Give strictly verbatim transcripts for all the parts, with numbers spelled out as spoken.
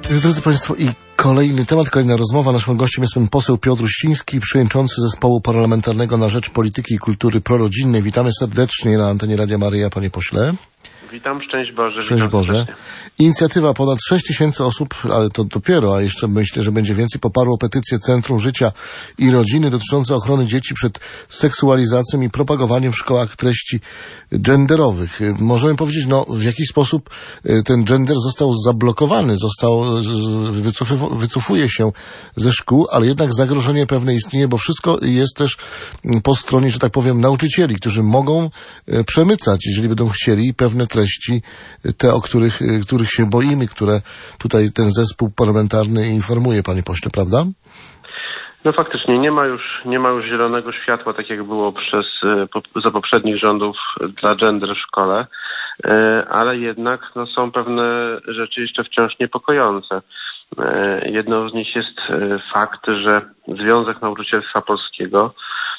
Drodzy Państwo, i kolejny temat, kolejna rozmowa. Naszym gościem jest pan poseł Piotr Uściński, przewodniczący Zespołu Parlamentarnego na Rzecz Polityki i Kultury Prorodzinnej. Witamy serdecznie na antenie Radia Maryja, panie pośle. Witam, szczęść Boże. Szczęść Boże. Serdecznie. Inicjatywa ponad sześć tysięcy osób, ale to dopiero, a jeszcze myślę, że będzie więcej, poparło petycję Centrum Życia i Rodziny dotyczącą ochrony dzieci przed seksualizacją i propagowaniem w szkołach treści genderowych. Możemy powiedzieć, no w jakiś sposób ten gender został zablokowany, został, wycofuje się ze szkół, ale jednak zagrożenie pewne istnieje, bo wszystko jest też po stronie, że tak powiem, nauczycieli, którzy mogą przemycać, jeżeli będą chcieli, pewne treści, te, o których, których się boimy, które tutaj ten zespół parlamentarny informuje, panie pośle, prawda? No faktycznie, nie ma już, nie ma już zielonego światła, tak jak było przez, za poprzednich rządów dla gender w szkole, ale jednak no, są pewne rzeczy jeszcze wciąż niepokojące. Jedną z nich jest fakt, że Związek Nauczycielstwa Polskiego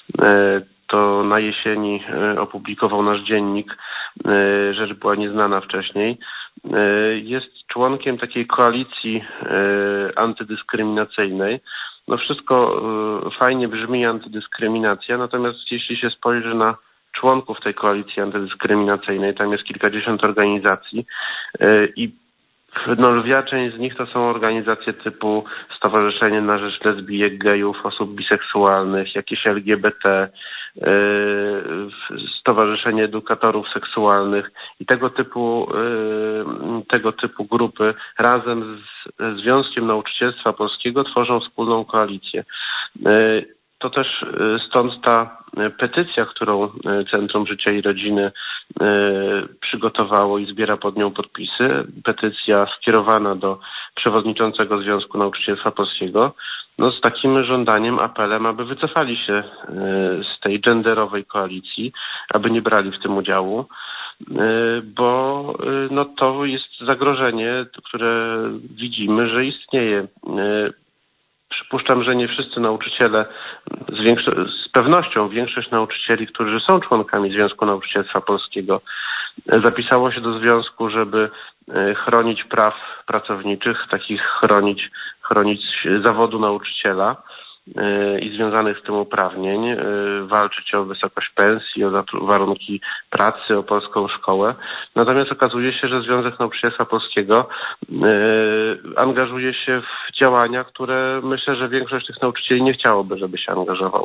to na jesieni opublikował nasz dziennik, rzecz była nieznana wcześniej, jest członkiem takiej koalicji antydyskryminacyjnej. No wszystko fajnie brzmi, antydyskryminacja, natomiast jeśli się spojrzy na członków tej koalicji antydyskryminacyjnej, tam jest kilkadziesiąt organizacji i no, lwia część z nich to są organizacje typu Stowarzyszenie na Rzecz Lesbijek, Gejów, Osób Biseksualnych, jakieś L G B T, Stowarzyszenie Edukatorów Seksualnych i tego typu, tego typu grupy razem z Związkiem Nauczycielstwa Polskiego tworzą wspólną koalicję. To też stąd ta petycja, którą Centrum Życia i Rodziny przygotowało i zbiera pod nią podpisy. Petycja skierowana do przewodniczącego Związku Nauczycielstwa Polskiego, no z takim żądaniem, apelem, aby wycofali się z tej genderowej koalicji, aby nie brali w tym udziału, bo no to jest zagrożenie, które widzimy, że istnieje. Przypuszczam, że nie wszyscy nauczyciele, z, większo- z pewnością większość nauczycieli, którzy są członkami Związku Nauczycielstwa Polskiego, zapisało się do związku, żeby chronić praw pracowniczych, takich chronić, chronić zawodu nauczyciela i związanych z tym uprawnień, walczyć o wysokość pensji, o warunki pracy, o polską szkołę. Natomiast okazuje się, że Związek Nauczycielstwa Polskiego angażuje się w działania, które myślę, że większość tych nauczycieli nie chciałoby, żeby się angażował.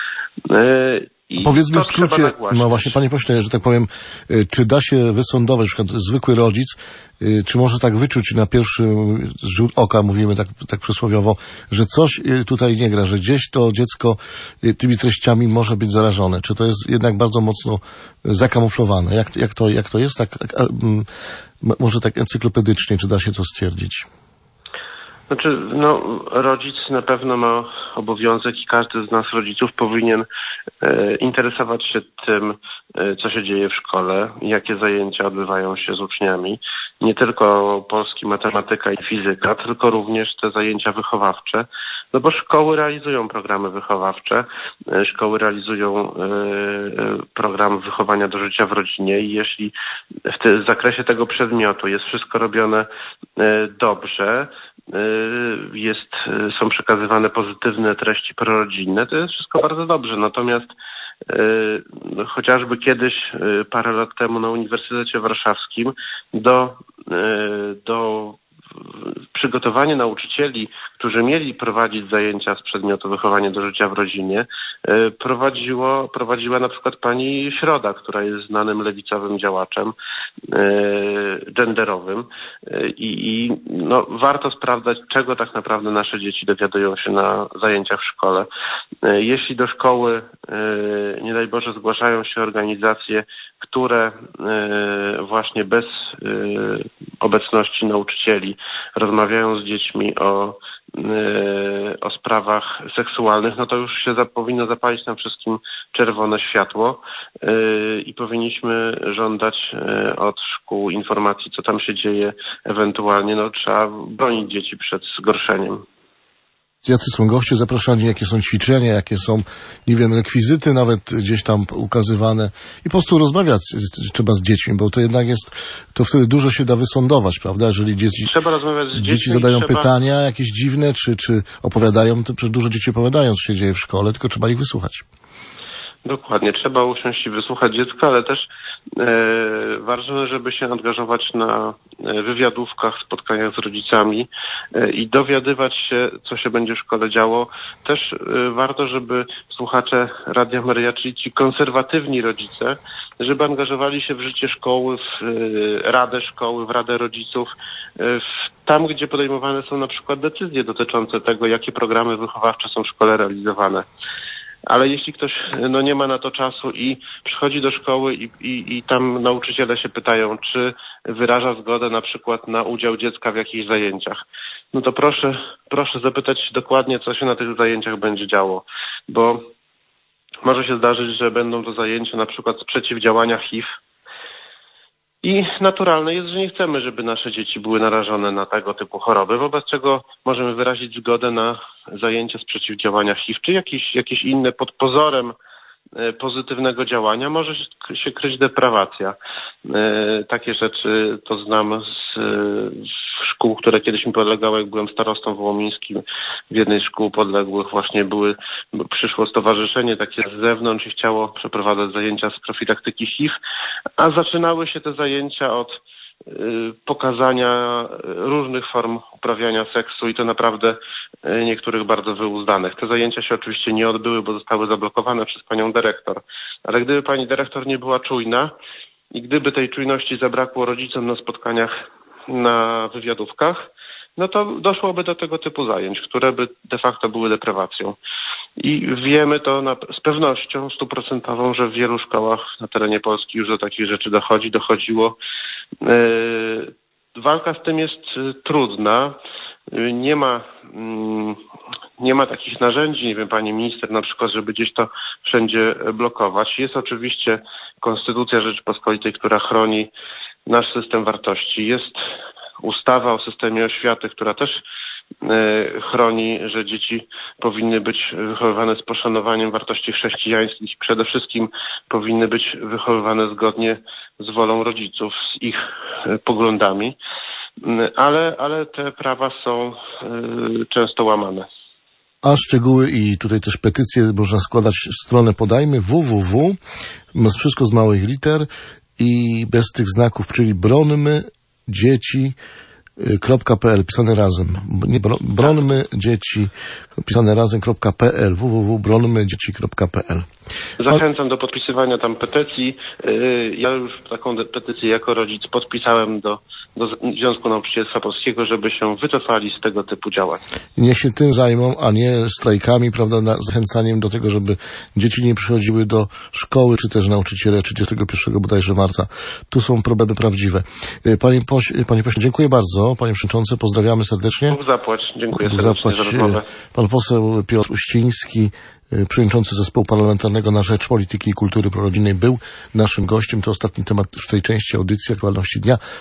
I powiedzmy w skrócie, no właśnie panie pośle, że tak powiem, czy da się wysądować, na przykład zwykły rodzic, czy może tak wyczuć na pierwszy rzut oka, mówimy tak, tak przysłowiowo, że coś tutaj nie gra, że gdzieś to dziecko tymi treściami może być zarażone. Czy to jest jednak bardzo mocno zakamuflowane? Jak, jak, to, jak to jest? Tak, może tak encyklopedycznie, czy da się to stwierdzić? Znaczy, no, rodzic na pewno ma obowiązek i każdy z nas rodziców powinien e, interesować się tym, e, co się dzieje w szkole, jakie zajęcia odbywają się z uczniami. Nie tylko polski, matematyka i fizyka, tylko również te zajęcia wychowawcze. No bo szkoły realizują programy wychowawcze, e, szkoły realizują e, program wychowania do życia w rodzinie i jeśli w, te, w zakresie tego przedmiotu jest wszystko robione e, dobrze, jest, są przekazywane pozytywne treści prorodzinne, to jest wszystko bardzo dobrze. Natomiast no, chociażby kiedyś, parę lat temu na Uniwersytecie Warszawskim do, do przygotowania nauczycieli, którzy mieli prowadzić zajęcia z przedmiotu wychowania do życia w rodzinie, prowadziło, prowadziła na przykład pani Środa, która jest znanym lewicowym działaczem genderowym i, i no, warto sprawdzać, czego tak naprawdę nasze dzieci dowiadują się na zajęciach w szkole. Jeśli do szkoły, nie daj Boże, zgłaszają się organizacje, które właśnie bez obecności nauczycieli rozmawiają z dziećmi o, o sprawach seksualnych, no to już się za, powinno zapalić nam wszystkim czerwone światło i powinniśmy żądać od szkół informacji, co tam się dzieje, ewentualnie no, trzeba bronić dzieci przed zgorszeniem. jacy są goście zapraszani, jakie są ćwiczenia, jakie są, nie wiem, rekwizyty nawet gdzieś tam ukazywane i po prostu rozmawiać z, trzeba z dziećmi, bo to jednak jest, to wtedy dużo się da wysądować, prawda? Jeżeli dzieci, trzeba rozmawiać z dziećmi, dzieci zadają trzeba... pytania jakieś dziwne, czy, czy opowiadają, to przecież dużo dzieci opowiadają, co się dzieje w szkole, tylko trzeba ich wysłuchać. Dokładnie, trzeba usiąść i wysłuchać dziecka, ale też e, ważne, żeby się angażować na wywiadówkach, spotkaniach z rodzicami e, i dowiadywać się, co się będzie w szkole działo. Też e, warto, żeby słuchacze Radia Maryja, czyli ci konserwatywni rodzice, żeby angażowali się w życie szkoły, w e, radę szkoły, w radę rodziców, e, w, tam, gdzie podejmowane są na przykład decyzje dotyczące tego, jakie programy wychowawcze są w szkole realizowane. Ale jeśli ktoś no, nie ma na to czasu i przychodzi do szkoły i, i, i tam nauczyciele się pytają, czy wyraża zgodę na przykład na udział dziecka w jakichś zajęciach, no to proszę, proszę zapytać dokładnie, co się na tych zajęciach będzie działo, bo może się zdarzyć, że będą to zajęcia na przykład z przeciwdziałania H I V i naturalne jest, że nie chcemy, żeby nasze dzieci były narażone na tego typu choroby, wobec czego możemy wyrazić zgodę na zajęcia z przeciwdziałania H I V, czy jakieś, jakieś inne pod pozorem pozytywnego działania może się kryć deprawacja. Takie rzeczy to znam z szkół, które kiedyś mi podlegały, jak byłem starostą wołomińskim. W jednej z szkół podległych właśnie były, przyszło stowarzyszenie takie z zewnątrz i chciało przeprowadzać zajęcia z profilaktyki H I V, a zaczynały się te zajęcia od pokazania różnych form uprawiania seksu i to naprawdę niektórych bardzo wyuzdanych. Te zajęcia się oczywiście nie odbyły, bo zostały zablokowane przez panią dyrektor. Ale gdyby pani dyrektor nie była czujna i gdyby tej czujności zabrakło rodzicom na spotkaniach, na wywiadówkach, no to doszłoby do tego typu zajęć, które by de facto były deprawacją. I wiemy to na, z pewnością stuprocentową, że w wielu szkołach na terenie Polski już do takich rzeczy dochodzi, dochodziło. Yy, walka z tym jest trudna. Yy, nie ma, yy, nie ma takich narzędzi, nie wiem, pani minister na przykład, żeby gdzieś to wszędzie blokować. Jest oczywiście Konstytucja Rzeczypospolitej, która chroni nasz system wartości. Jest ustawa o systemie oświaty, która też chroni, że dzieci powinny być wychowywane z poszanowaniem wartości chrześcijańskich i przede wszystkim powinny być wychowywane zgodnie z wolą rodziców, z ich poglądami, ale, ale te prawa są często łamane. A szczegóły i tutaj też petycje można składać w stronę podajmy www, wszystko z małych liter i bez tych znaków, czyli bronmy dzieci .pl, pisane razem. Nie, bronmy dzieci, pisane razem .pl, www bronmy dzieci kropka p l. Zachęcam do podpisywania tam petycji. Ja już taką petycję jako rodzic podpisałem do, do Związku Nauczycielstwa Polskiego, żeby się wycofali z tego typu działań. Niech się tym zajmą, a nie strajkami, prawda, na, zachęcaniem do tego, żeby dzieci nie przychodziły do szkoły, czy też nauczyciele trzydziestego pierwszego bodajże marca. Tu są problemy prawdziwe. Panie, poś, panie pośle, dziękuję bardzo. Panie przewodniczący, pozdrawiamy serdecznie. Bóg zapłać. Dziękuję Bóg serdecznie zapłać. za rozmowę. Pan poseł Piotr Uściński, przewodniczący Zespołu Parlamentarnego na Rzecz Polityki i Kultury Prorodzinnej, był naszym gościem. To ostatni temat w tej części audycji Aktualności Dnia.